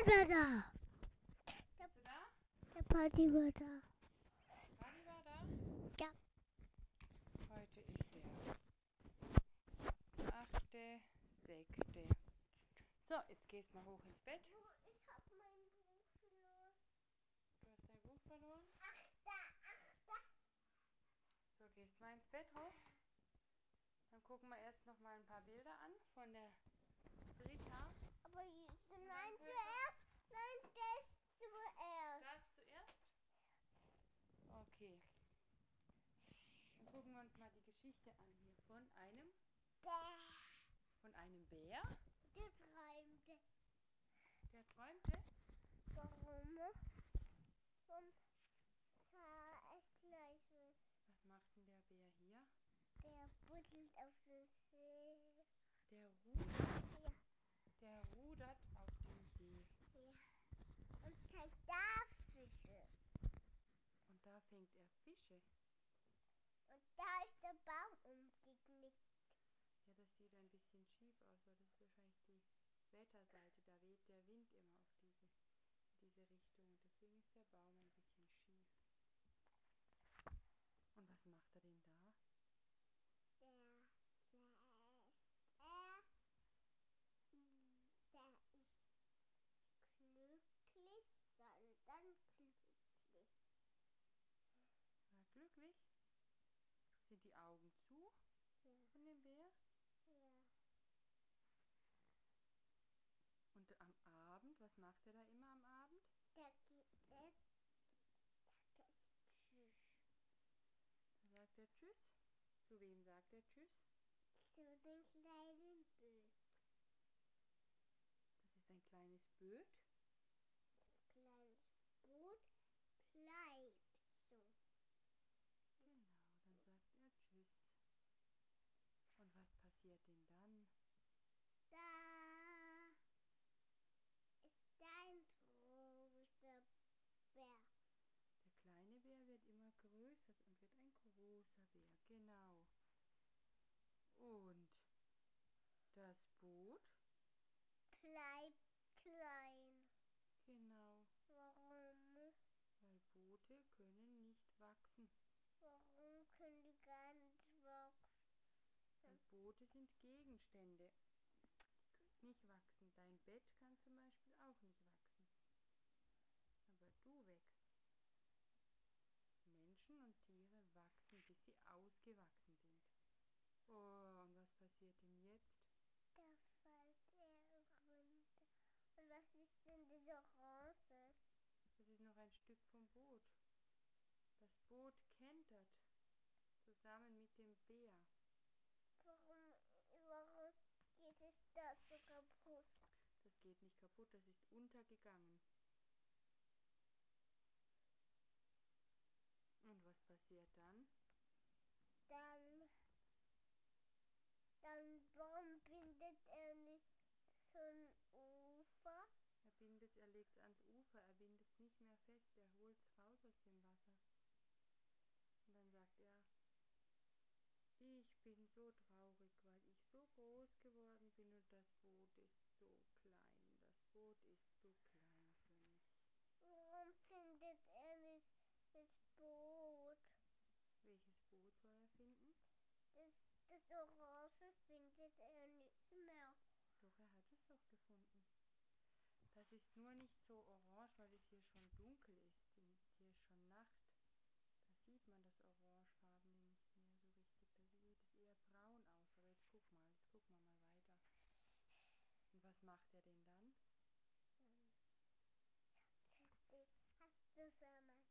war da. Bist du da? Der Party war da. Party war da? Ja. Heute ist der 8.6. So, jetzt gehst mal hoch ins Bett. Ich hab mein Buch verloren. Du hast dein Buch verloren. Da. So, gehst mal ins Bett hoch. Dann gucken wir erst noch mal ein paar Bilder an von der Britta. Aber nein, können zuerst. Nein, das zuerst. Das zuerst? Okay. Dann gucken wir uns mal die Geschichte an hier von einem Bär. Der träumte. Der träumte. Warum? Und sah es gleich was. Was macht denn der Bär hier? Der buddelt auf den See. Der rudert. Ja. Der rudert auf dem See. Ja. Und fängt da Fische. Und da fängt er Fische. Und da ist der Baum umgeknickt. Ja, das sieht ein bisschen schief aus, weil das ist wahrscheinlich die Wetterseite. Da weht der Wind immer auf diese Richtung. Und deswegen ist der Baum ein bisschen schief. Und was macht er denn da? Der ist glücklich, dann glücklich. War er glücklich? Sind die Augen zu Ja. von dem Bär? Ja. Und am Abend, was macht er da immer am Abend? Der sagt Tschüss. Da sagt er Tschüss. Zu wem sagt er Tschüss? Zu den kleinen Böden. Das ist ein kleines Boot. Kleines Boot bleibt so. Genau, dann sagt er Tschüss. Und was passiert denn dann? Da ist ein großer Bär. Der kleine Bär wird immer größer und wird ein großer Bär, genau. Und das Boot? Bleibt klein. Genau, Warum? weil Boote können nicht wachsen. Warum können die gar nicht wachsen? Weil Boote sind Gegenstände, die können nicht wachsen. Dein Bett kann zum Beispiel auch nicht wachsen. Aber du wächst. Menschen und Tiere wachsen, bis sie ausgewachsen sind. Oh, und was passiert denn jetzt? Da fällt er runter. Und was ist denn diese Rose? Das ist noch ein Stück vom Boot. Das Boot kentert zusammen mit dem Bär. Warum geht es da so kaputt? Das geht nicht kaputt, das ist untergegangen. Und was passiert dann? Dann warum bindet er nicht so ein Ufer? Er legt es ans Ufer, er bindet es nicht mehr fest, er holt es raus aus dem Wasser. Und dann sagt er, ich bin so traurig, weil ich so groß geworden bin und das Boot ist so klein. Das Boot ist zu klein für mich. Warum findet er nicht das Boot? Welches Boot soll er finden? Das Orange findet er nicht mehr. Doch, er hat es doch gefunden. Das ist nur nicht so orange, weil es hier schon dunkel ist. Hier ist schon Nacht. Da sieht man das Orangefarbene nicht mehr so richtig. Da sieht es eher braun aus. Aber jetzt gucken wir mal weiter. Und was macht er denn dann? Hast du schon mal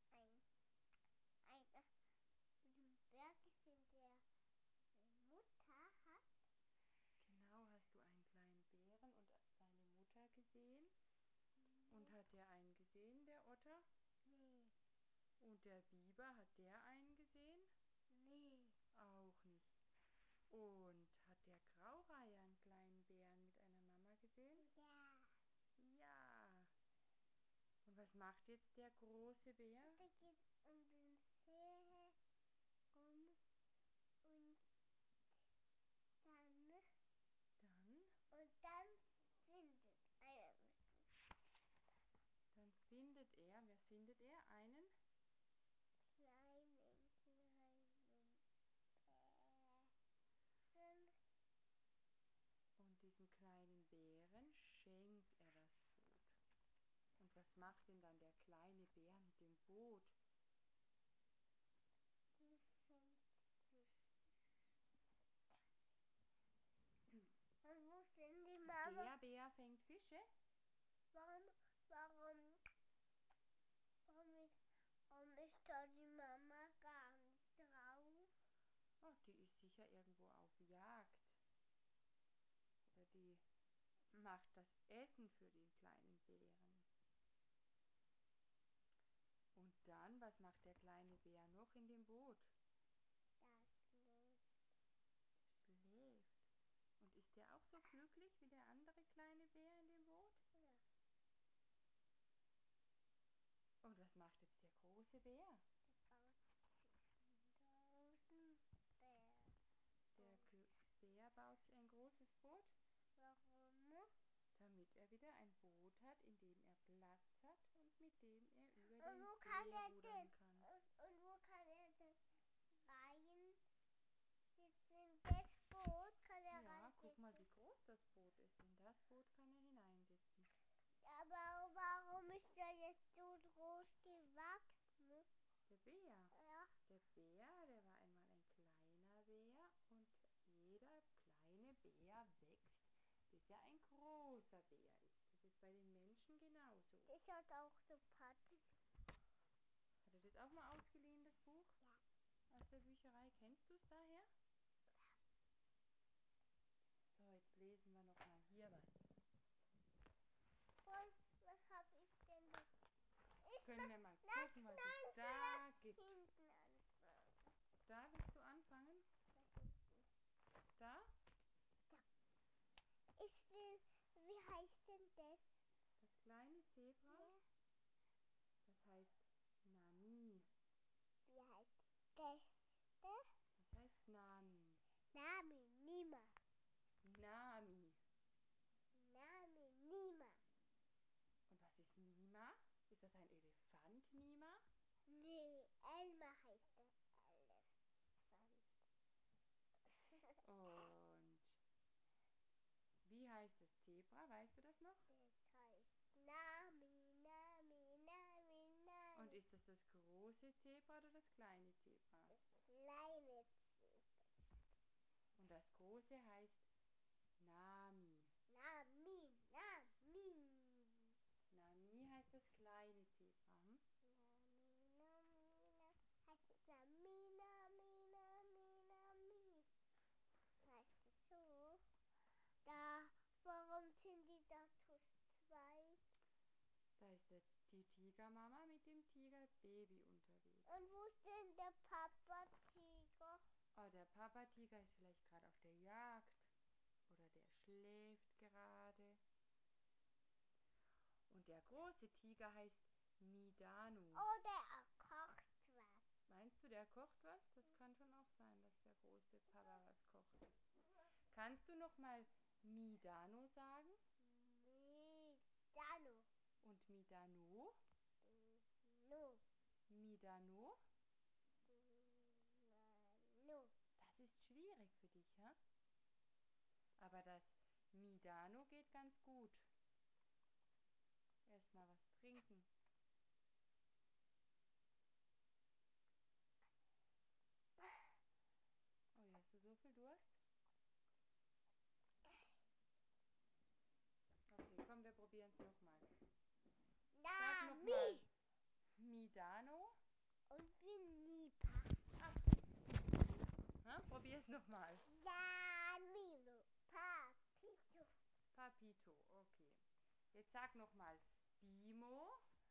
ein Berg gesehen, der eine Mutter hat? Genau, hast du einen kleinen Bären und seine Mutter gesehen? Und hat der einen gesehen, der Otter? Nee. Und der Biber, hat der einen gesehen? Nee. Auch nicht. Und hat der Graureiher einen kleinen Bären mit einer Mama gesehen? Ja. Ja. Und was macht jetzt der große Bär? Der geht um den See rum und dann Dann? und dann findet einer was. findet er einen kleinen Bären. und diesem kleinen Bären schenkt er das Boot. Und was macht denn dann der kleine Bär mit dem Boot? Die fängt Fisch. Und wo sind die Mama? Der Bär fängt Fische? Warum, warum, warum ist da die Mama gar nicht drauf? Oh, die ist sicher irgendwo auf Jagd. Oder die macht das Essen für den kleinen Bären. Und dann, was macht der kleine Bär noch in dem Boot? Das los. Der schläft. Und ist der auch so glücklich wie der andere kleine Bär in dem Boot? Ja. Und was macht jetzt der große Bär? Der baut sich einen großen Bär. Der Bär baut sich ein großes Boot, Warum? damit er wieder ein Boot hat, in dem er Platz hat und mit dem er über Und den wo kann See er rudern denn? kann. Und wo kann er denn rein? Jetzt in das Boot kann er Ja, guck mal, wie reinsitzen. groß das Boot ist. In das Boot kann er hineinsitzen. Aber warum ist er jetzt so groß gewachsen? Der Bär. Ja. Der Bär, der war einmal ein kleiner Bär und jeder kleine Bär wächst, bis er ein großer Bär ist. Das ist bei den Menschen genauso. Das hat auch so Patten. Hat er das auch mal ausgeliehen, das Buch? Ja. Aus der Bücherei? Kennst du es daher? So, jetzt lesen wir noch mal hier was. Und was habe ich denn da? Können wir mal gucken, was es da gibt. Hinten anfangen. Da willst du anfangen? Da hinten. Da? Ich will, wie heißt denn das? Das kleine Zebra? Ja. Das heißt Nami. Wie heißt das? Das heißt Nami. Nami, Nima. Nami. Nami, Nima. Und was ist Mima? Ist das ein Elefant, Mima? Nee, Elma heißt der Elefant. Und wie heißt das Zebra? Weißt du das noch? Das heißt Nami, Nami, Nami, Und Nami. ist das große Zebra oder das kleine Zebra? Das kleine Zebra. Und das große heißt Nami. Nami, Nami. Nami heißt das kleine Zebra. Nami, Nami, Nami. Heißt Nami, Nami, Nami, Nami. Heißt es so? Da, warum sind die da zu zweit? Da ist die Tigermama mit dem Tigerbaby unterwegs. Und wo ist denn der Papa Tiger? Oh, der Papa-Tiger ist vielleicht gerade auf der Jagd. Oder der schläft gerade. Und der große Tiger heißt Midano. Oh, der kocht was. Meinst du, der kocht was? Das kann schon auch sein, dass der große Papa was kocht. Kannst du noch mal Midano sagen? Midano. Und Midano? No. Midano? No. Das ist schwierig für dich, ja? Aber das Midano geht ganz gut. Erstmal was trinken. Oh ja, hast du so viel Durst? Okay, komm, wir probieren es nochmal. Sag nochmal Nami. Midano. Und Nipa. Probier es nochmal. Danilo. Papito. Papito, okay. Jetzt sag nochmal Bimo.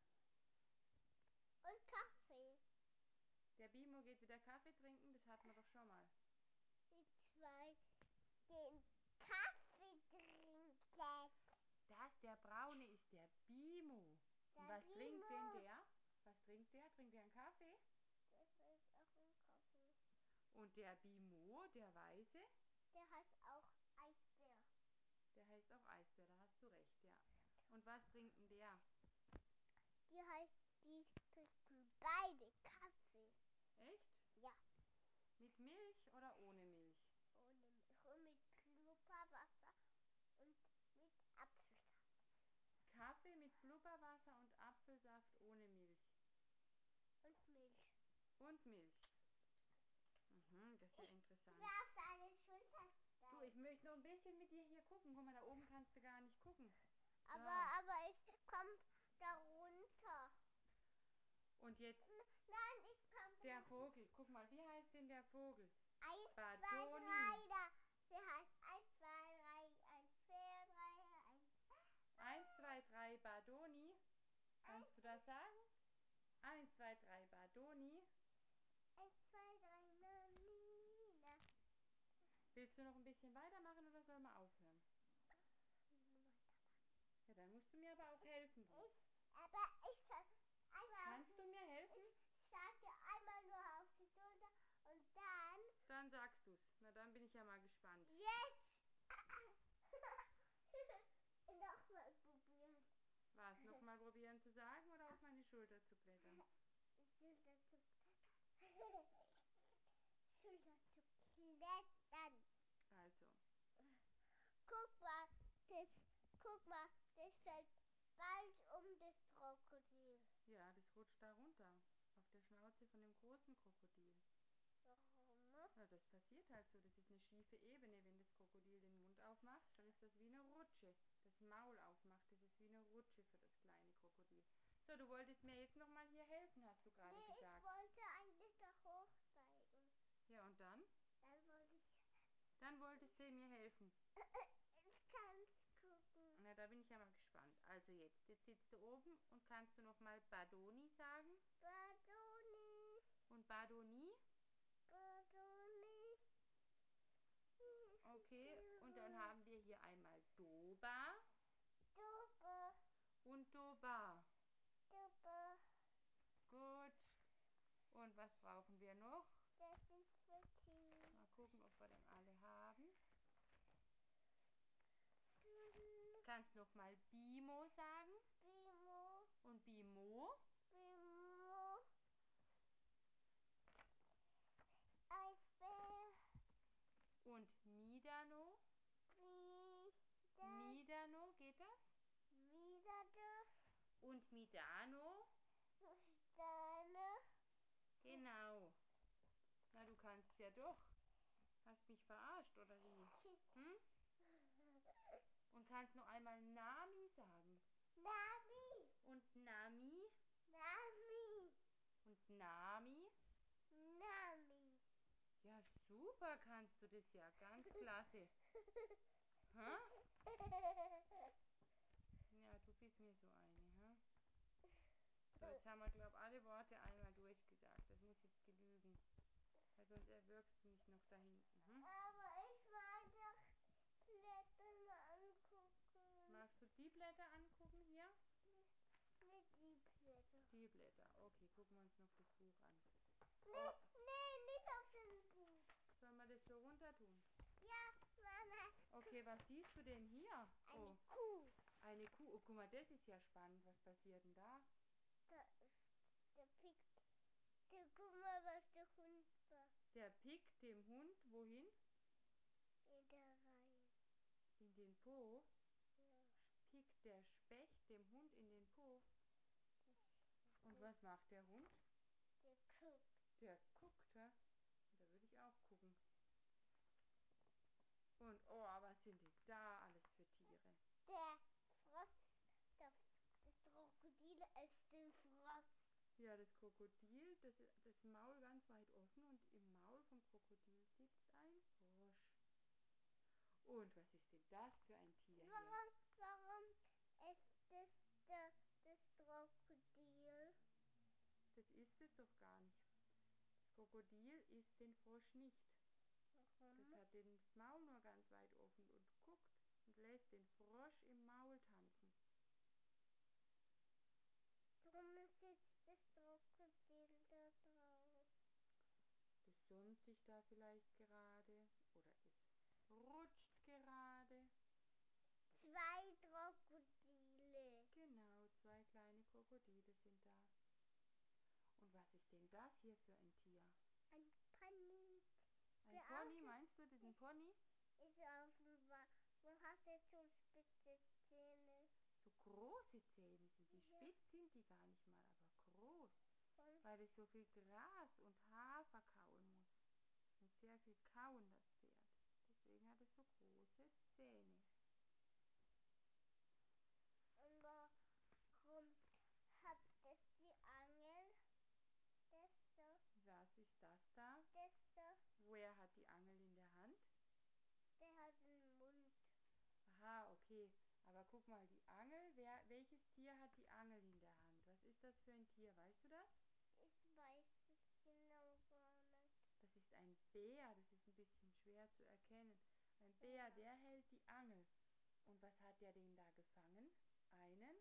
Und Kaffee. Der Bimo geht wieder Kaffee trinken, das hatten wir doch schon mal. Die zwei den Kaffee trinken. Das, der braune, ist der Bimo. Und Der was trinkt denn Bimo. der? Was trinkt der? Trinkt der einen Kaffee? Das ist auch ein Kaffee. Und der Bimo, der weiße, Der heißt auch Eisbär. der heißt auch Eisbär, da hast du recht, ja. Und was trinkt denn der? Die heißt Die trinken beide Kaffee. Echt? Ja. Mit Milch oder ohne Milch? Ohne Milch. Und mit Blubberwasser und mit Apfelsaft. Kaffee mit Blubberwasser und Apfelsaft ohne Milch. Und Milch. Und Milch. Das ist ja interessant. Ja, auf deine Schulter Du, ich möchte noch ein bisschen mit dir hier gucken. Guck mal, da oben kannst du gar nicht gucken. So. Aber ich komm da runter. Und jetzt Nein, ich komm da der Vogel. Guck mal, wie heißt denn der Vogel? 1, 2, 3 Badoni. da. Sie heißt 1, 2, 3, 1, 4, 3, 1. 1, 2, 3 Badoni. Kannst du das sagen? 1, 2, 3 Badoni. 1, 2, 3, Nanina. Willst du noch ein bisschen weitermachen oder sollen wir aufhören? Ja, dann musst du mir aber auch helfen. Aber ich kann einmal Kannst du mir helfen? Ich sag dir einmal nur auf die Schulter und dann. Dann sagst du's. Na, dann bin ich ja mal gespannt. Jetzt! Nochmal probieren. Was, nochmal probieren zu sagen oder auf meine Schulter zu klettern? Schulter zu klettern. Schulter zu klettern. Also, Guck mal, das fällt bald um das Krokodil. ja, das rutscht da runter. Auf der Schnauze von dem großen Krokodil. Warum? Ja, das passiert halt so. Das ist eine schiefe Ebene. Wenn das Krokodil den Mund aufmacht, dann ist das wie eine Rutsche. Das Maul aufmacht, das ist wie eine Rutsche für das kleine Krokodil. So, du wolltest mir jetzt nochmal hier helfen, hast du gerade Nee, gesagt. ich wollte eigentlich da hochsteigen. Ja, und dann? Dann wollte ich. Dann wolltest du mir helfen. Ich kann's gucken. Na, da bin ich ja mal gespannt. Also jetzt sitzt du oben und kannst du nochmal Badoni sagen? Badoni. Und Badoni? Badoni. Okay, und dann haben wir hier einmal Doba Duppe. und Doba. Duppe. Gut. Und was brauchen wir noch? Das sind Frittis. Mal gucken, ob wir denn alle haben. Kannst nochmal Bimo sagen? Bimo. Und Bimo? Bimo. Eisbär. Und Midano? Wieder. Midano, geht das? Wieder. Und Midano? Deine. Genau. Na, du kannst ja doch. Hast mich verarscht, oder wie? Hm? Und kannst noch einmal Nami sagen. Nami. Und Nami? Nami. Und Nami? Nami. Ja, super kannst du das ja. Ganz klasse. Hä? Ja, du bist mir so eine, hä? So, jetzt haben wir, glaube ich, alle Worte einmal durchgesagt. Das muss jetzt genügen. Weil sonst erwürgst du mich noch da hinten. Hm? Aber ich mag doch Blätter angucken. Magst du die Blätter angucken hier? Mit die Blätter. Die Blätter. Okay, gucken wir uns noch das Buch an. Nee, nee, nicht auf den Buch. Sollen wir das so runter tun? Ja, Mama. Okay, was siehst du denn hier? Eine Kuh. Eine Kuh. Oh, guck mal, das ist ja spannend. Was passiert denn da? Der pickt. Guck mal, was der Hund war. Der pickt dem Hund wohin? In der Reihe. In den Po. Ja. Pickt der Specht dem Hund in den Po. Und was macht der Hund? Der guckt. Der guckt, hä? Da würde ich auch gucken. Und, oh, was sind denn da alles für Tiere? Der Frosch. Das Krokodil ist den Frosch. Ja, das Krokodil, das Maul ganz weit offen und im Maul vom Krokodil sitzt ein Frosch. Und was ist denn das für ein Tier hier? Warum ist das Krokodil? Das ist es doch gar nicht. Das Krokodil isst den Frosch nicht. Warum? Das hat das Maul nur ganz weit offen und guckt und lässt den Frosch im Maul tanzen. Warum sitzt das Krokodil da drauf? Das sonnt sich da vielleicht gerade oder es rutscht gerade. 2 Krokodile. Genau, 2 kleine Krokodile sind da. Was ist denn das hier für ein Tier? Ein Pony. Ein Pony, meinst du? Das ist ein Pony? Ist auf dem wo hat er so spitze Zähne? So große Zähne sind die. Ja. Spitz sind die gar nicht mal, aber groß. Und Weil es so viel Gras und Hafer kauen muss. Und sehr viel kauen, das Pferd. Deswegen hat es so große Zähne. warum hat es die Angel? Das da, Was ist das da? das da, Woher hat die Angel in der Hand? der hat einen Mund. Aha, okay. Aber guck mal, die Angel, welches Tier hat die Angel in der Hand? Was ist das für ein Tier? Weißt du das? Ich weiß es genau gar nicht. Das ist ein Bär, das ist ein bisschen schwer zu erkennen. Ein Bär, der hält die Angel. Und was hat der denn da gefangen? Einen?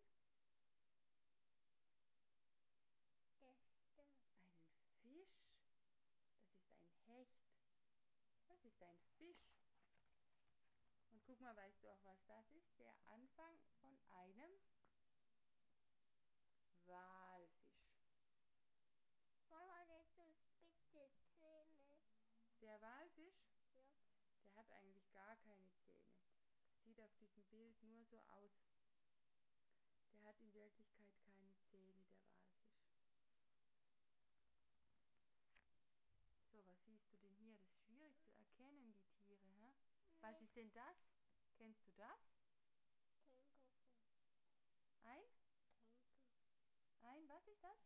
Das da, Einen Fisch. Das ist ein Hecht. Das ist ein Fisch. Und guck mal, weißt du auch, was das ist? Der Anfang von einem Walfisch. warum hat er so spitze Zähne? Der Walfisch, Ja. der hat eigentlich gar keine Zähne. Das sieht auf diesem Bild nur so aus. Der hat in Wirklichkeit keine Zähne, der Walfisch. So, was siehst du denn hier? Das ist schwierig zu erkennen, die Tiere, hä? Was ist denn das? Kennst du das? Känguru. Ein? Känguru. Was ist das?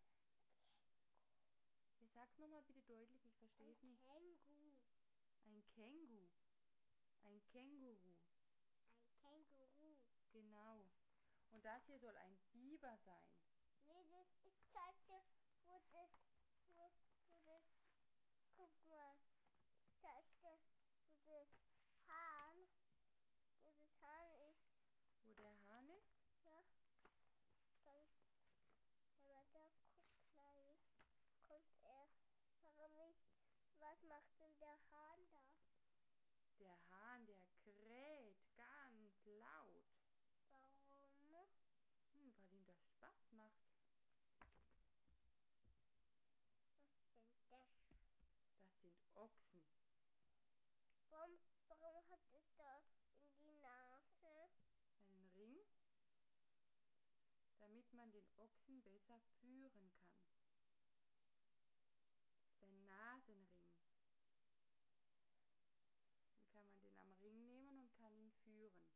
Ja, sag's nochmal bitte deutlich, ich verstehe es nicht. Känguru. Ein Känguru. Ein Känguru. Ein Känguru. Genau. Und das hier soll ein Biber sein. Nee, ich zeig dir, wo das, guck mal, ich zeig dir, wo das Hahn, wo das Hahn ist. Wo der Hahn ist? Ja, dann, wenn man da guckt, gleich, kommt er. Warum ich, was macht denn der Hahn da? Der Hahn, der kräht ganz laut. Warum? Weil ihm das Spaß macht. Was denn das? Das sind Ochsen. Warum, warum hat es da in die Nase? Einen Ring, damit man den Ochsen besser führen kann. Das ist ein Nasenring. Dann kann man den am Ring nehmen und kann ihn führen.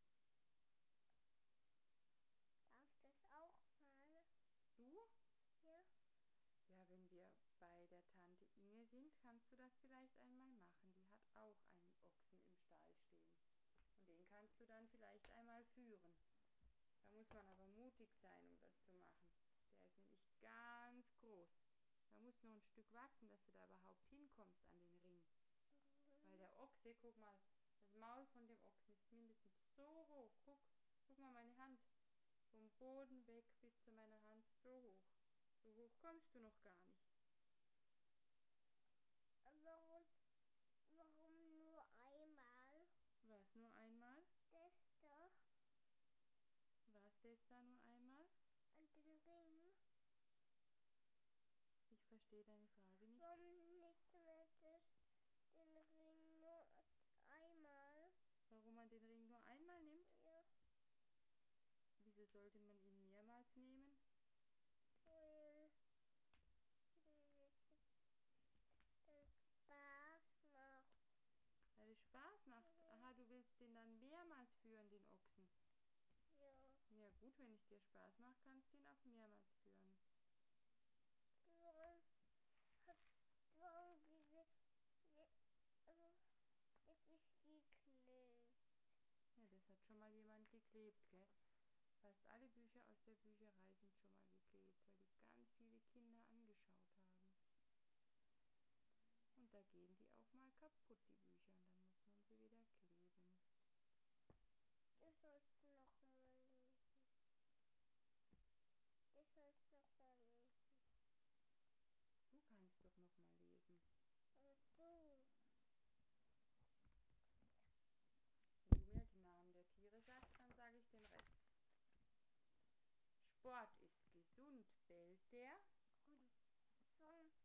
Darf das auch mal? Du? Ja. Ja, wenn wir bei der Tante Inge sind, kannst du das vielleicht einmal machen. Die hat auch einen Ochsen im Stall stehen. Und den kannst du dann vielleicht einmal führen. Da muss man aber mutig sein, um das zu machen. Der ist nämlich ganz groß. Da muss noch ein Stück wachsen, dass du da überhaupt hinkommst an den Ring. Weil der Ochse, guck mal, das Maul von dem Ochsen ist mindestens so hoch. Guck mal meine Hand. Vom Boden weg bis zu meiner Hand so hoch. So hoch kommst du noch gar nicht. Warum, warum nur einmal? Was, nur einmal? Das doch Was das da nur einmal? an den Ring. Ich verstehe deine Frage nicht. Warum nicht mehr den Ring nur einmal? Warum man den Ring nur einmal nimmt? Ja, Wieso sollte man ihn mehrmals nehmen? weil das Spaß macht. Weil es Spaß macht. Aha, du willst den dann mehrmals führen, den Ochsen. Ja. Ja gut, wenn es dir Spaß macht, kannst du ihn auch mehrmals führen. Warum hat, warum also, das ist geklebt. Ja, das hat schon mal jemand geklebt, gell? Fast alle Bücher aus der Bücherei sind schon mal geklebt, weil die ganz viele Kinder angeschaut haben. Und da gehen die auch mal kaputt, die Bücher, und dann muss man sie wieder kleben. Du sollst noch mal lesen. Du sollst noch mal lesen. Du kannst doch noch mal lesen. Aber du. Wenn du mir die Namen der Tiere sagst, dann sage ich den Rest. Sport ist gesund, bellt der. Und warum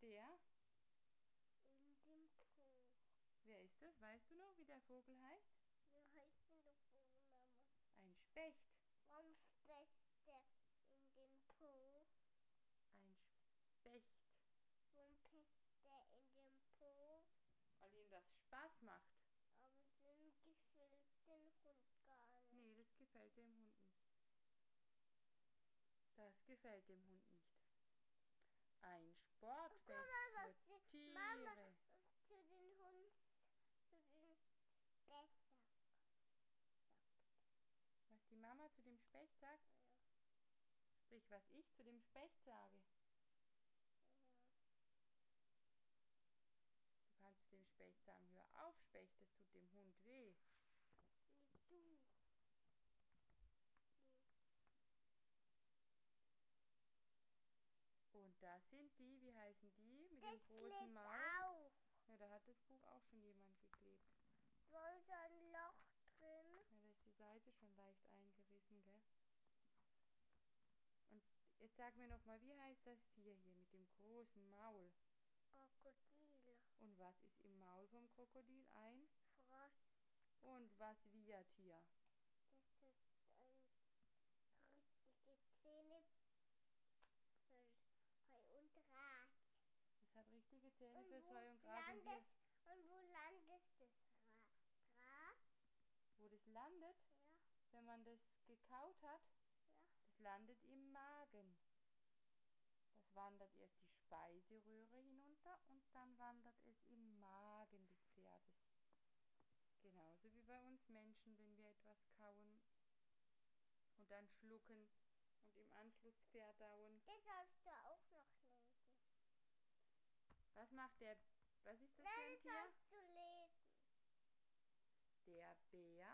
der? In dem Buch. Wer ist das? Weißt du noch, wie der Vogel heißt? Wie heißt denn der Vorname? Ein Specht. Warum spricht der in den Po? Ein Specht. Warum spricht der in den Po? Weil ihm das Spaß macht. Aber den gefällt den Hund gar nicht. Nee, das gefällt dem Hund nicht. Das gefällt dem Hund nicht. Ein Sportfest Guck mal, was für die Mama Tiere. zu den Hund, zu den besser sagt. Was die Mama zu dem Specht sagt? Ja, Sprich, was ich zu dem Specht sage. ja. Du kannst zu dem Specht sagen, hör auf, Specht, das tut dem Hund weh. Nee, du. Nee. Und das sind die, wie heißen die, mit Das dem großen klebt Maul? auch. Ja, da hat das Buch auch schon jemand geklebt. Wo ist ein Loch drin? Ja, da ist die Seite schon leicht eingerissen, gell? Und jetzt sag mir noch mal, wie heißt das Tier hier mit dem großen Maul? Krokodil. Und was ist im Maul vom Krokodil? Ein? Frosch. Und was wiehert hier? Das ist ein richtige Zähne für Heu und Rat. Das hat richtige Zähne Und fürs wo Heu und Gras und wir... wo landet das Gras? Wo das landet, Ja, wenn man das gekaut hat, ja. das landet im Magen. Das wandert erst die Speiseröhre hinunter und dann wandert es im Magen des Pferdes. Genauso wie bei uns Menschen, wenn wir etwas kauen und dann schlucken und im Anschluss verdauen. Das sollst du auch noch lesen. Was macht der? Was ist das für ein Nein, das Tier? sollst du lesen. Der Bär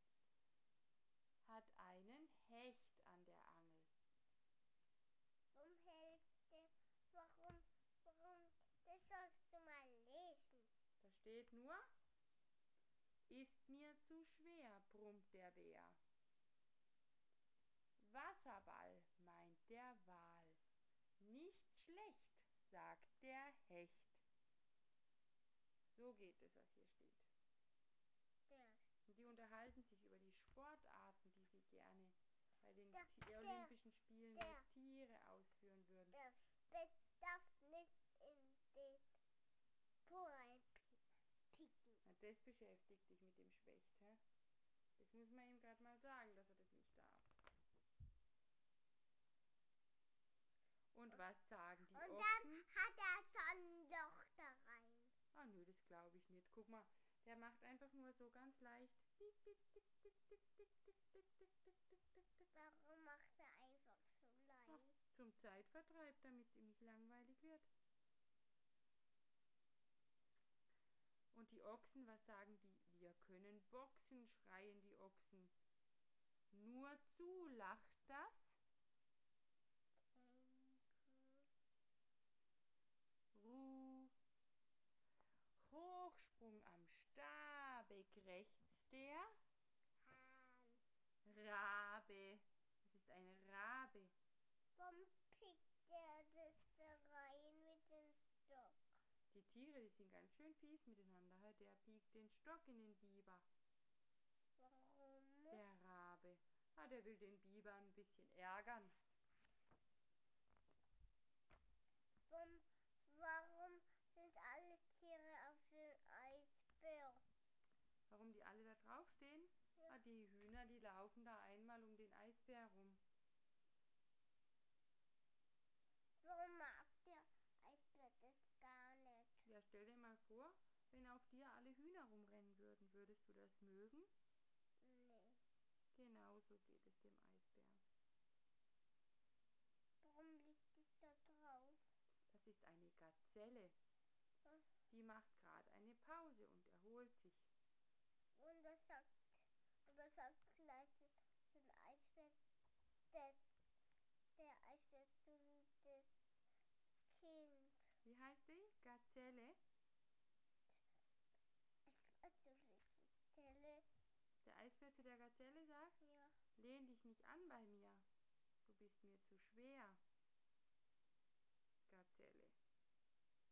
hat einen Hecht an der Angel. Warum hältst du, warum, das sollst du mal lesen. Da steht nur, ist mir zu schwer, brummt der Bär. Wasserball, meint der Wal. Nicht schlecht, sagt der Hecht. So geht es, was hier steht. Der, Und die unterhalten sich über die Sportarten, die sie gerne bei den der, Olympischen Spielen der, der Tiere ausführen würden. der Spitz darf nicht in den Po reinpicken. Na, das beschäftigt dich mit dem Specht, hä? Das muss man ihm gerade mal sagen, dass er das nicht darf. Und was sagen die Und dann Ochsen? hat er so ein Loch da rein. Ah, nö, das glaube ich nicht. Guck mal, der macht einfach nur so ganz leicht. Warum macht er einfach so Ach, leicht? zum Zeitvertreib, damit es ihm nicht langweilig wird. Und die Ochsen, was sagen die? Wir können boxen, schreien die Ochsen. Nur zu, lacht das Ruh. Hochsprung am Stabe krächzt der Hahn. Rabe. Das ist eine Rabe. Warum pickt er das da rein mit dem Stock? Die Tiere, die sind ganz schön fies miteinander. Der piekt den Stock in den Biber. Warum? Der Rabe. Ah, der will den Biber ein bisschen ärgern. Warum sind alle Tiere auf dem Eisbär? Warum die alle da draufstehen? Ja. Ah, die Hühner, die laufen da einmal um den Eisbär rum. Warum mag der Eisbär das gar nicht? Ja, stell dir mal vor, wenn auf dir alle Hühner rumrennen würden. Würdest du das mögen? Nee. Genauso geht es dem Eisbär. Warum liegt es da drauf? Das ist eine Gazelle. Hm? Die macht gerade eine Pause und erholt sich. Und was sagt vielleicht den Eisbär, das, der Eisbär zu das Kind? Wie heißt die? Gazelle? Also die Stelle, Der Eisbär zu der Gazelle sagt, ja. lehn dich nicht an bei mir. Du bist mir zu schwer. Gazelle.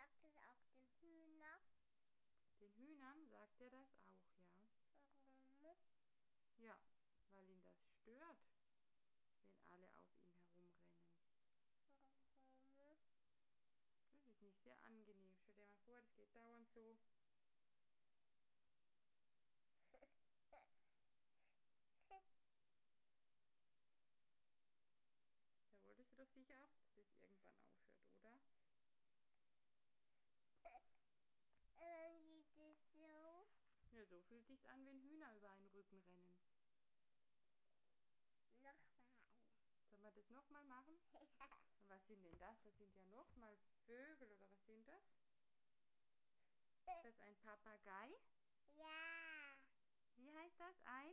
sagt es auch den Hühnern? Den Hühnern sagt er das auch, ja. Warum? Ja, weil ihn das stört, wenn alle auf ihm herumrennen. Warum? Das ist nicht sehr angenehm. Stell dir mal vor, das geht dauernd so. Da wolltest du doch sicher auch, dass das irgendwann aufhört, oder? Dann geht es so. Ja, so fühlt sich's an, wenn Hühner über einen Rücken rennen. Nochmal. Sollen wir das nochmal machen? Und was sind denn das? Das sind ja nochmal Vögel, oder was sind das? Ist das ein Papagei? Ja. Wie heißt das? Ein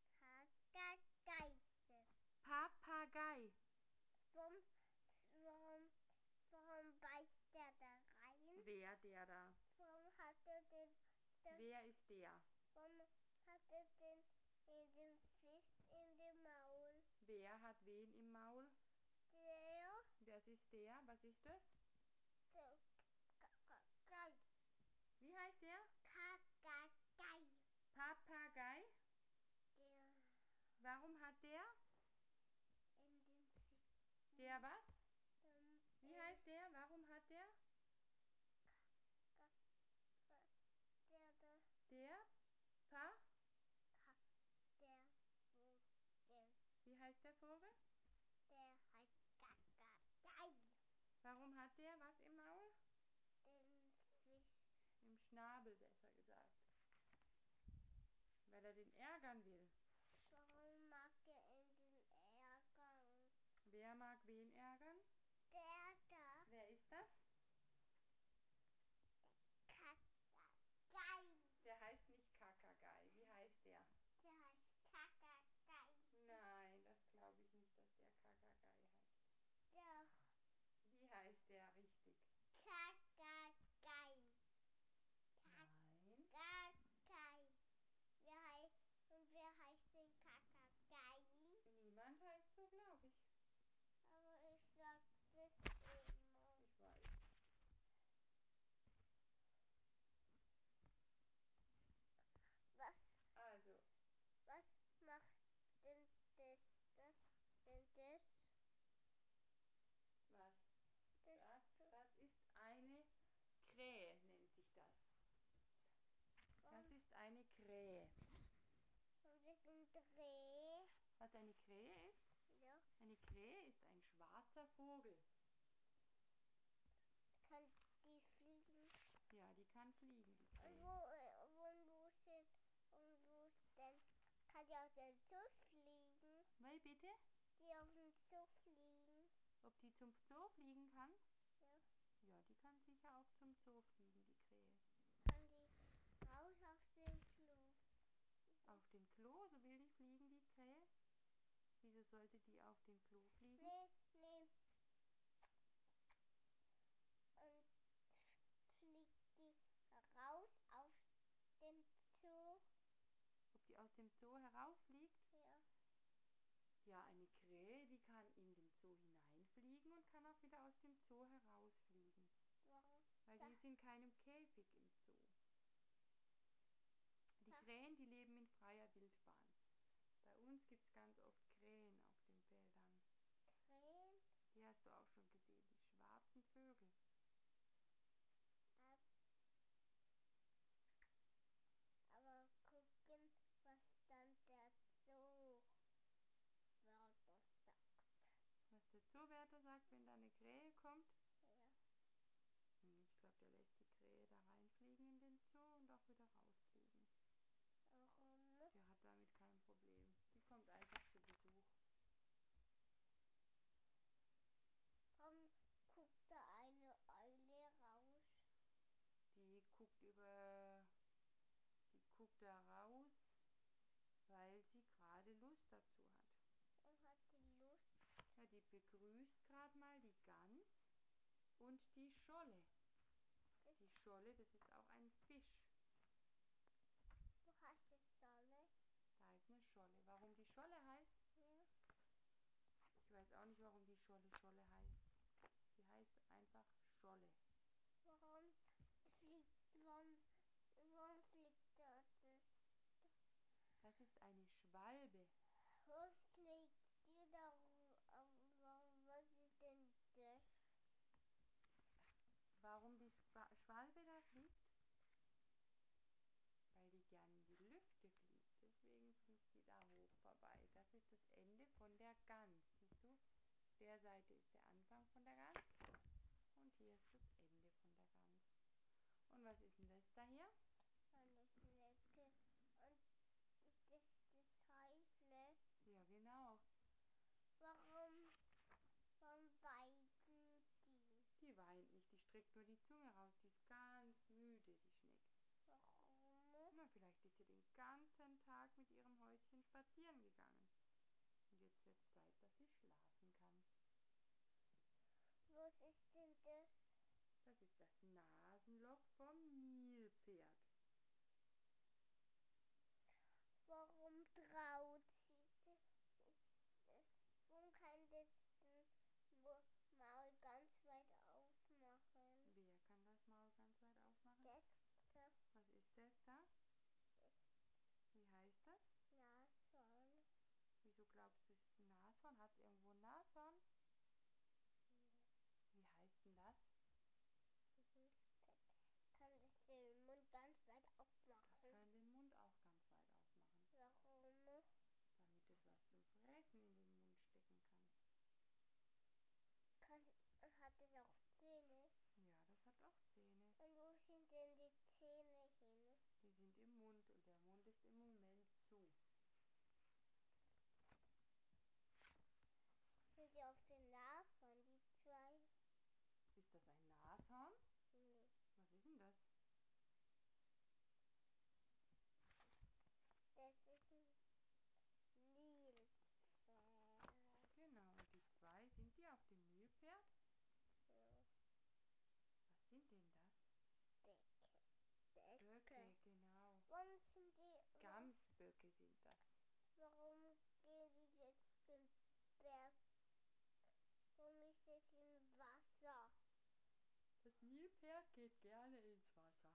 Papagei. Papagei. Warum, warum, warum beißt der da rein? Wer der da? Warum hat er Wer ist der? warum hat er den Fisch in dem Maul? Wer hat wen im Maul? Der, Wer ist der? Was ist das? der Wie heißt der? Papagei. Papagei. Der Warum hat der? in dem Fisch. Der was? Wie Äh, heißt der? Warum hat der? der da, Der? Pa? der Vogel, Wie heißt der Vogel? der heißt Papagei. Warum hat der was im Maul? Den Fisch. Im Schnabel, besser gesagt. Weil er den ärgern will. Warum mag er in den Ärger? Wer mag wen ärgern? Der da, Wer ist das? Papagei. Der heißt nicht Kakagei. Wie heißt der? Der heißt Papagei. Nein, das glaube ich nicht, dass der Kakagei heißt. Der Wie heißt der richtig? Papagei. Nein. Papagei. Wer heißt denn Papagei? Niemand heißt so, glaube ich. Aber ich sag das immer. Ich weiß. Was, Also, was macht denn denn das? was? Das, Das ist eine Krähe, nennt sich das. Das ist eine Krähe. und das sind Dreh. Was eine Krähe ist? Ja, Eine Krähe ist ein schwarzer Vogel. kann die fliegen. Ja, die kann fliegen, die Und Krähe. wo ist denn? Kann die aus dem Zoo fliegen? Weil bitte? Die auf dem Zoo fliegen? Ob die zum Zoo fliegen kann? Ja. Ja, die kann sicher auch zum Zoo fliegen, die Krähe. Kann die raus auf den Klo? Auf den Klo, so will die fliegen, die Krähe? Wieso sollte die auf den Klo fliegen? Nee. Und fliegt die raus auf den Zoo? Ob die aus dem Zoo herausfliegt? Ja. Ja, eine Krähe, die kann in den Zoo hineinfliegen und kann auch wieder aus dem Zoo herausfliegen. Warum? Weil die ist in keinem Käfig im Zoo. Die Krähen, die leben in freier Wildbahn. Bei uns gibt es ganz oft Krähen auf den Feldern. Krähen? Die hast du auch schon gesehen, die schwarzen Vögel. Aber gucken, was dann der Zoowärter sagt. Was der Zoowärter sagt, wenn da eine Krähe kommt? Ja. Ich glaube, der lässt die Krähe da reinfliegen in den Zoo und auch wieder rausfliegen. Warum? Der hat damit kein Problem. Die kommt einfach zu Besuch. Warum guckt da eine Eule raus? Die guckt da raus, weil sie gerade Lust dazu hat. Und hat die Lust? Ja, die begrüßt gerade mal die Gans und die Scholle. Die Scholle, das ist auch ein Fisch. Wo heißt es Dolle? Da ist eine Scholle. Warum die Scholle heißt? Ja. Ich weiß auch nicht, warum die Scholle Scholle heißt. Die heißt einfach Scholle. Warum Was liegt dir da? Was ist denn das? Warum die Schwalbe da fliegt? Weil die gern in die Lüfte fliegt. Deswegen fliegt die da hoch vorbei. Das ist das Ende von der Gans. Siehst du? Der Seite ist der Anfang von der Gans. Und hier ist das Ende von der Gans. Und was ist denn das da hier? Eine Schnecke. Und ist das Häusle? Ja, genau. Warum, warum weiden die? Die weint nicht, die streckt nur die Zunge raus. Die ist ganz müde, die Schnecke. Warum? Na, vielleicht ist sie den ganzen Tag mit ihrem Häuschen spazieren gegangen. Und jetzt wird es Zeit, dass sie schlafen kann. Was ist denn das? Das ist das Nasenloch vom Nilpferd. Warum traut sie sich das? Warum kann das Maul ganz weit aufmachen? Wer kann das Maul ganz weit aufmachen? Das da. Was ist das da? Das Wie heißt das? Nashorn. Wieso glaubst du, es ist ein Nashorn? Hat es irgendwo ein Nashorn? Wie heißt denn das? Mhm. Kann das den Mund ganz weit Das aufmachen? kann den Mund auch ganz weit aufmachen. Warum? Damit es was zum Fressen in den Mund stecken kann. Hat es auch Zähne? Ja, das hat auch Zähne. Und wo sind denn die Zähne hin? Die sind im Mund und der Mund ist im Moment zu. Sind die auf den Nashorn, die zwei? Ist das ein Nashorn? Nee. Was ist denn das? Das ist ein Nilpferd. Genau, und die zwei, sind die auf dem Nilpferd? Ja. Was sind denn das? Böcke. Böcke, genau. Warum sind die, Gamsböcke sind das. warum gehen die jetzt den Berg? Warum ist es im Wasser? Das Nilpferd geht gerne ins Wasser.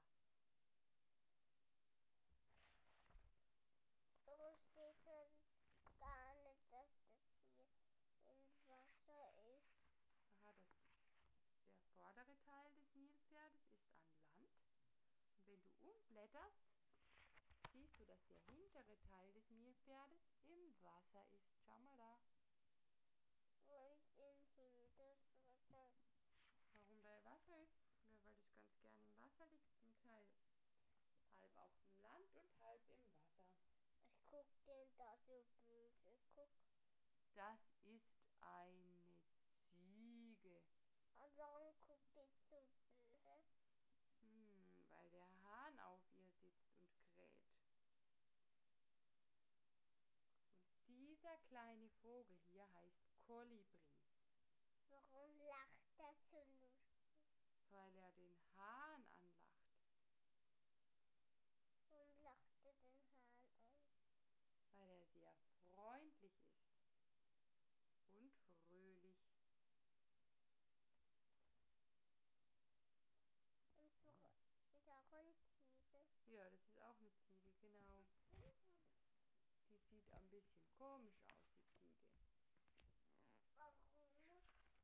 Warum steht das gar nicht, dass das hier im Wasser ist? Aha, der vordere Teil des Nilpferdes ist an Land. Und wenn du umblätterst, siehst du, dass der hintere Teil des Nilpferdes im Wasser ist. Schau mal da. Wo ist denn hinter das Wasser? Warum da Wasser ist? Ja, weil es ganz gern im Wasser liegt. Zum Teil halb auf dem Land und halb im Wasser. Ich guck denn da so böse. Guck. Das ist eine Ziege. Und warum guckt die so böse? Weil der Hahn auf ihr sitzt und kräht. Und dieser kleine Vogel hier heißt Kolibri, Warum lacht er so lustig? weil er den Hahn anlacht. Warum lacht er den Hahn an? Weil er sehr freundlich ist und fröhlich. Und so ist auch ein Ziege. Ja, das ist auch eine Ziege, genau. Die sieht ein bisschen komisch aus, die Ziege. Warum?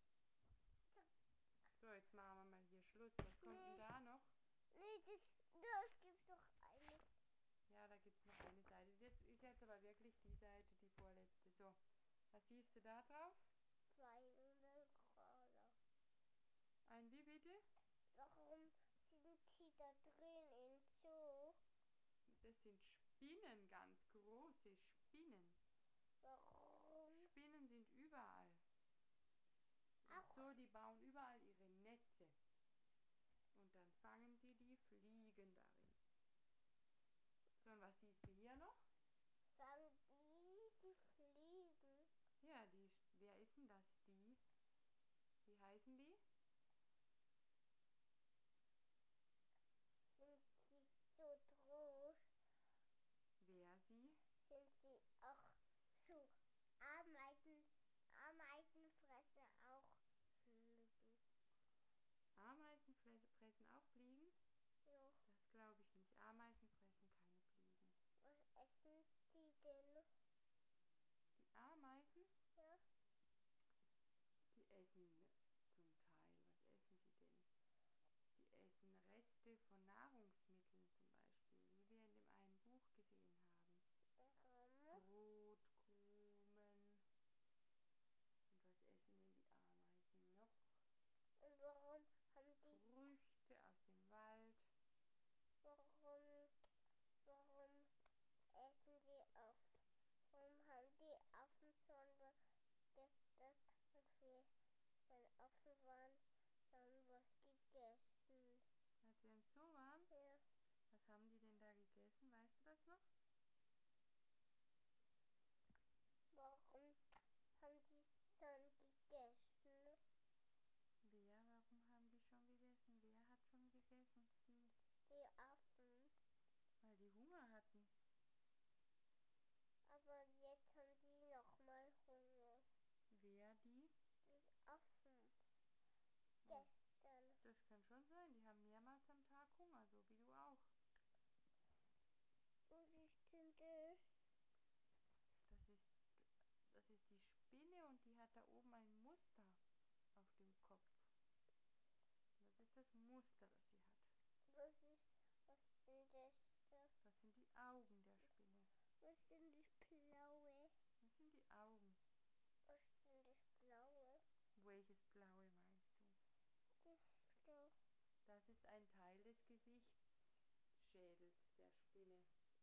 So, jetzt machen wir mal hier Schluss. Was kommt denn da noch? Nee, das gibt's doch eine. Ja, da gibt es noch eine Seite. Das ist jetzt aber wirklich die Seite, die vorletzte. So, was siehst du da drauf? 200 Grad. Ein wie bitte? Warum sind sie da drin im Zoo? Das sind Spinnen, ganz große Spinnen. Warum? Spinnen sind überall. Im Auch Zoo, die bauen überall ihre Netze. Und dann fangen die Fliegen darin. So, und was siehst du hier noch? sagen die fliegen. Ja, wer ist denn das? Die? Wie heißen die? Sind sie so groß? Wer sie? Sind sie auch so Ameisen? Ameisen fressen auch Fliegen. Ameisen fressen auch Fliegen? Ja. Das glaube ich nicht. Ameisen fressen keine Fliegen. Was essen die denn? Die Reste von Nahrungsmitteln zum Beispiel, wie wir in dem einen Buch gesehen haben. Warum? Brotkrumen. Und was essen denn die Ameisen noch? Und warum haben die, Früchte aus dem Wald. warum, warum essen die auf, warum haben die Affen schon gestern, als wir beim Affen waren, dann was gegessen? Als wir im Zoo waren, Ja, was haben die denn da gegessen? Weißt du das noch? warum haben die schon gegessen? Warum haben die schon gegessen? Wer hat schon gegessen? Die, Die Affen. weil die Hunger hatten. Aber jetzt haben die nochmal Hunger. Wer die? Die Affen. Oh, Gestern. das kann schon sein. Die haben mehrmals am Tag Hunger, so wie du auch. Und ich finde, Das ist, das ist die Spinne und die hat da oben ein Muster auf dem Kopf. Das ist das Muster, das sie hat. was sind das da? Das sind die Augen der Spinne. Was sind das Blaue? Das sind die Augen. Was sind das Blaue? Welches Blaue meinst du? Das da. Das ist ein Teil des Gesichtsschädels der Spinne.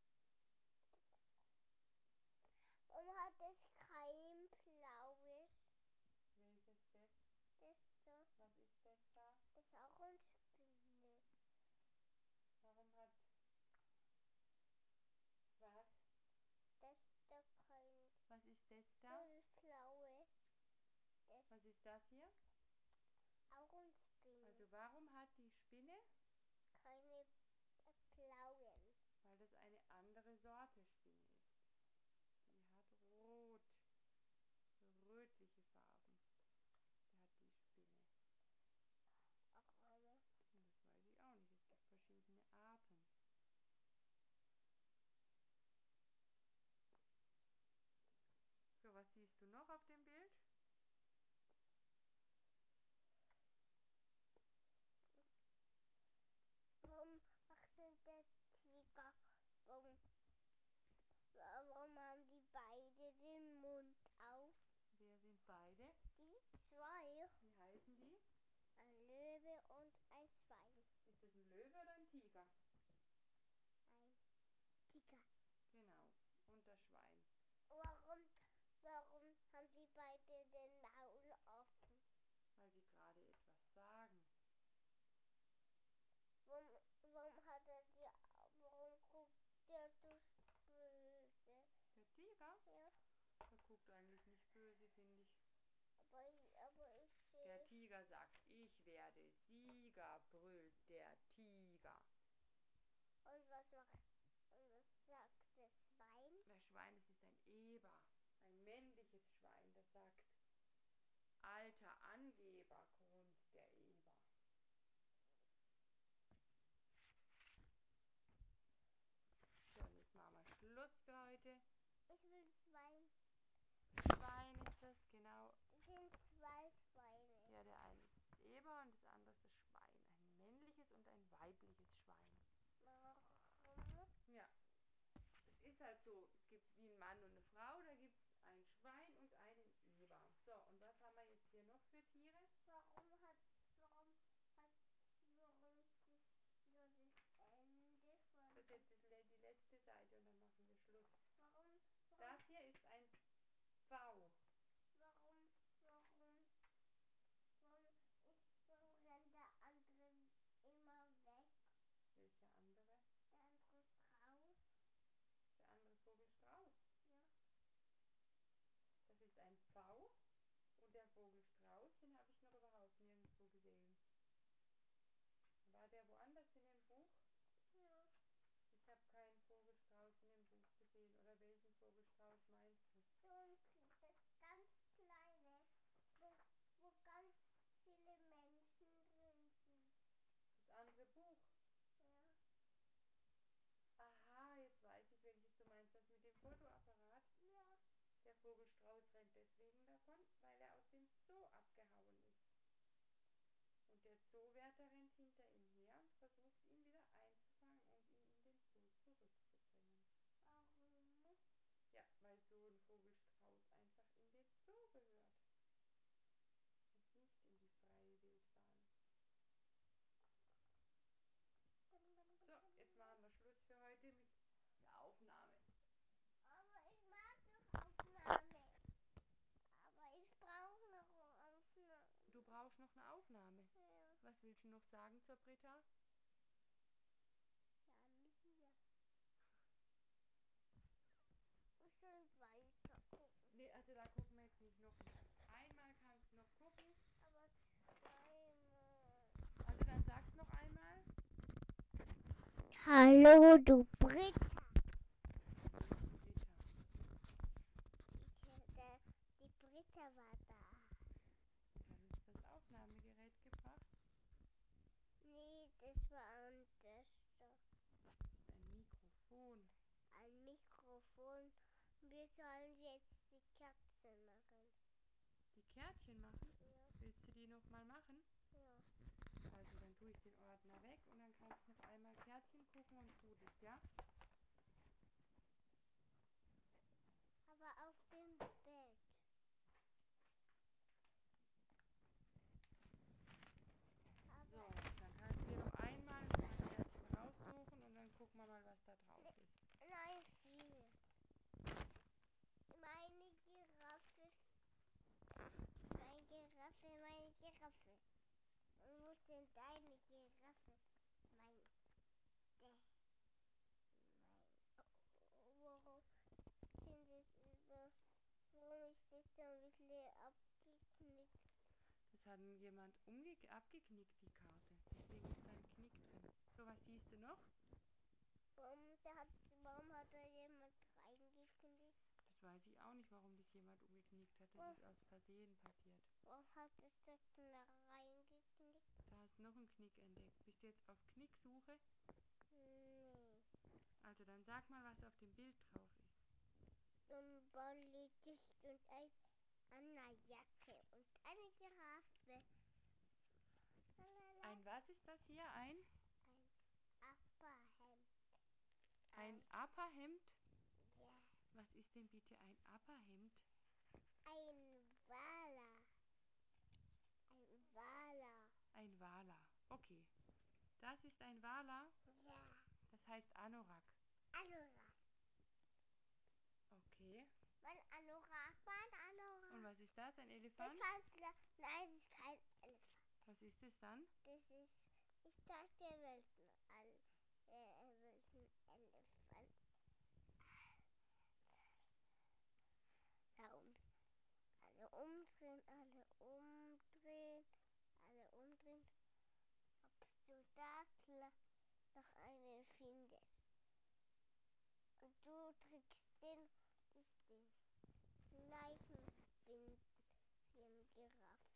Und hat es kein Blaues? Welches das? Das da. Was ist das da? Das ist auch ein Spinne. Warum hat was? Das da kein. Was ist das da? Nur das Blaue. Das Was ist das hier? auch ein Spinne. Also warum hat die Spinne? Keine blauen. Weil das eine andere Sorte Spinne ist. Die hat rötliche Farben. Die hat die Spinne. Aber Und das weiß ich auch nicht. Es gibt verschiedene Arten. So, was siehst du noch auf dem Bild? warum macht denn der Tiger? Warum, warum haben die beide den Mund auf? Wer sind beide? Die zwei. Wie heißen die? Ein Löwe und ein Schwein. Ist das ein Löwe oder ein Tiger? Ein Tiger. Genau. Und das Schwein. Warum haben die beide den Maul offen? Weil sie gerade etwas sagen. Warum hat er die, warum guckt der so böse? Der Tiger? Ja, Der guckt eigentlich nicht böse, finde ich. aber ich Der sehe. Tiger sagt, ich werde Sieger, brüllt der Tiger. Und was sagt das Schwein? Das Schwein, das ist ein Eber. Ein männliches Schwein, das sagt, alter Angeber, grunzt der Eber. So, und jetzt machen wir Schluss für heute. Ich will Schwein. Schwein ist das, genau. Es sind zwei Schweine. Ja, der eine ist Eber und das andere ist das Schwein. Ein männliches und ein weibliches Schwein. Warum? Ja, es ist halt so, es gibt wie ein Mann und eine Frau, da gibt es ein Schwein und einen Eber. So, und was haben wir jetzt hier noch für Tiere? Hat, warum ist das nur das Ende Das von. ist jetzt die letzte Seite und dann machen wir Schluss. Warum, Das hier ist ein V. warum, warum, warum rennt der andere immer weg? Welcher andere? Der andere Strauß? Der andere Vogelstrauß. Ja. Das ist ein V. Und der Vogelstrauß, den habe ich noch überhaupt nirgendwo gesehen. War der woanders in dem Buch? Ja. Ich habe keinen Vogelstrauß in dem Buch gesehen. Oder welchen Vogelstrauß meinst du? So ein das ganz kleine, wo ganz viele Menschen drin sind. Das andere Buch. Ja. Aha, jetzt weiß ich, welches du meinst. Das mit dem Fotoapparat. Ja. Der Vogelstrauß rennt deswegen davon, weil er aus dem Zoo abgehauen ist. Und der Zoowärter rennt hinter ihm her und versuchst ihn wieder einzufangen und ihn in den Zoo zurückzubringen. Warum? Ja, weil so ein Vogelstrauß einfach in den Zoo gehört und nicht in die freie Wildbahn. So, jetzt machen wir Schluss für heute mit der Aufnahme. Aber ich mag noch Aufnahme. Aber ich brauche noch Aufnahme. Du brauchst noch eine Aufnahme. Ja. Was willst du noch sagen zur Britta? Ja, mir. Ich soll weiter gucken. Nee, also da gucken wir jetzt nicht nochmal. Einmal kannst du noch gucken. Aber zweimal. Also dann sag's noch einmal. Hallo, du Britta. Britta. Die Britta war da. Und hat uns das Aufnahmegerät gebracht. Nee, das war anders. Das ist ein Mikrofon. Ein Mikrofon. Wir sollen jetzt die Kerzen machen. Die Kärtchen machen? Ja. Willst du die nochmal machen? Ja. Also dann tue ich den Ordner weg und dann kannst du noch einmal Kärtchen gucken und tut es, ja? Aber auf dem Bett. So, Aber dann kannst du dir noch einmal ein paar Kärtchen raussuchen und dann gucken wir mal, was da drauf ist. nein, viel. Meine Giraffe. Meine Giraffe. Und wo ist denn deine Giraffe? Mein. Warum sind es über. Warum ist das so ein bisschen abgeknickt? Das hat jemand abgeknickt, die Karte. Deswegen ist da ein Knick drin. So, was siehst du noch? Warum hat da jemand reingeknickt? Das weiß ich auch nicht, warum das jemand umgeknickt hat. Das ist aus Versehen passiert. Warum hat es da reingeknickt? Da hast du noch einen Knick entdeckt. Bist du jetzt auf Knicksuche? Nee. Also dann sag mal, was auf dem Bild drauf ist. Ein Bollidicht und eine Jacke und eine Giraffe. Ein was ist das hier? Ein Apperhemd. Ein Apperhemd? Ja. Was ist denn bitte ein Apperhemd? Ein Wala. Ein Wala. Ein Wala. Okay. Das ist ein Wala? Ja. Das heißt Anorak. Anorak. Okay. Mein Anorak. Und was ist das? Ein Das Elefant? nein, das ist kein Elefant. Was ist es dann? Das ist, ich dachte, er wollte ein Elefant. Darum. Alle umdrehen, alle umdrehen, alle umdrehen. Ob du da noch einen findest. Und du trägst den gleichen Binden wie eine Giraffe.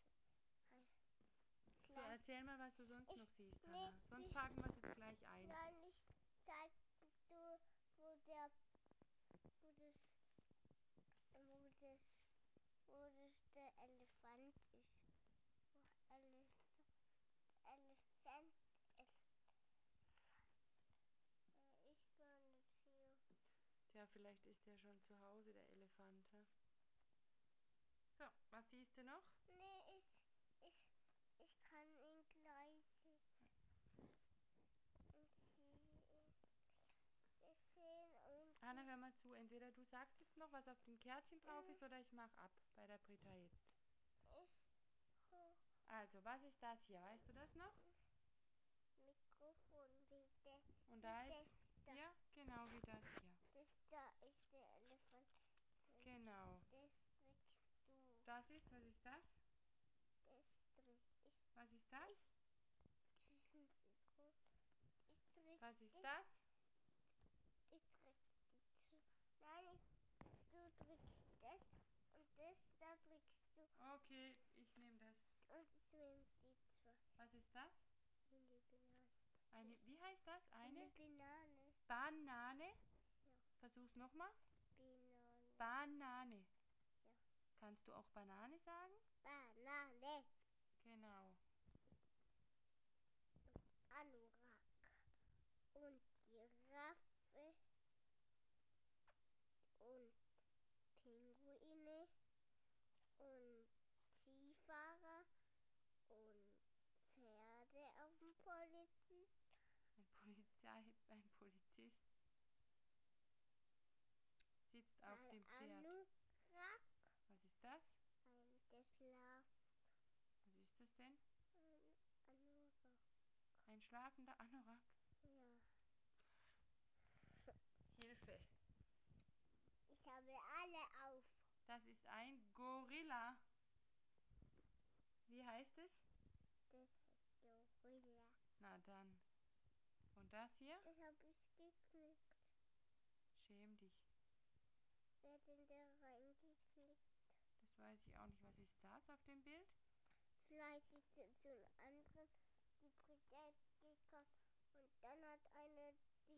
So, erzähl mal, was du sonst noch siehst, Hanna. Nee, Sonst packen wir es jetzt gleich ein. nein, ich zeig du, wo der, wo das, wo das, wo das der Elefant ist. Wo Elefant ist. Ich gar nicht hier. Tja, vielleicht ist der schon zu Hause, der Elefant. Hä? So, was siehst du noch? Nee, ich kann ihn gleich sehen und Hanna, hör mal zu. Entweder du sagst jetzt noch, was auf dem Kärtchen drauf ist, oder ich mach ab bei der Britta jetzt. ich Also, was ist das hier? Weißt du das noch? Mikrofon bitte. Und da Das ist da. hier, genau wie das hier. Das da ist der Elefant. Genau. Das trägst du. Das ist, was ist das? Das träg ich. Was ist das? Ich träg Was ist dich. das? Ich träg dich. Nein, du trägst das und das da trägst du. Okay, ich nehme das. Und ich nehme die zwei. Was ist das? Eine Banane. Wie heißt das? Eine Banane. Banane? Ja. Versuch's nochmal. Banane. Banane. Ja. Kannst du auch Banane sagen? Banane. Genau. Anorak. Polizist. Ein Polizist sitzt auf Ein dem Pferd. Anorak. Was ist das? Der Schlaf. Was ist das denn? Ein Anorak. Ein schlafender Anorak? Ja. Hilfe. Ich habe alle auf. Das ist ein Gorilla. Wie heißt es? Das ist Gorilla. Na dann. Und das hier? Das habe ich geknickt. Schäm dich. Wer denn da reingeknickt? Das weiß ich auch nicht. Was ist das auf dem Bild? Vielleicht ist es so ein anderes, die Polizei gekommen und dann hat eine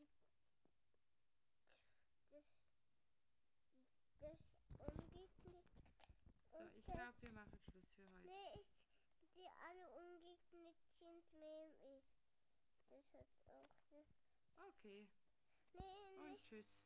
das, das umgeknickt. So, ich glaube, wir machen Schluss für heute. Nee, die alle umgeknickt sind, nehme ich. Das hat auch nicht. Okay. Nee, Und nicht. tschüss.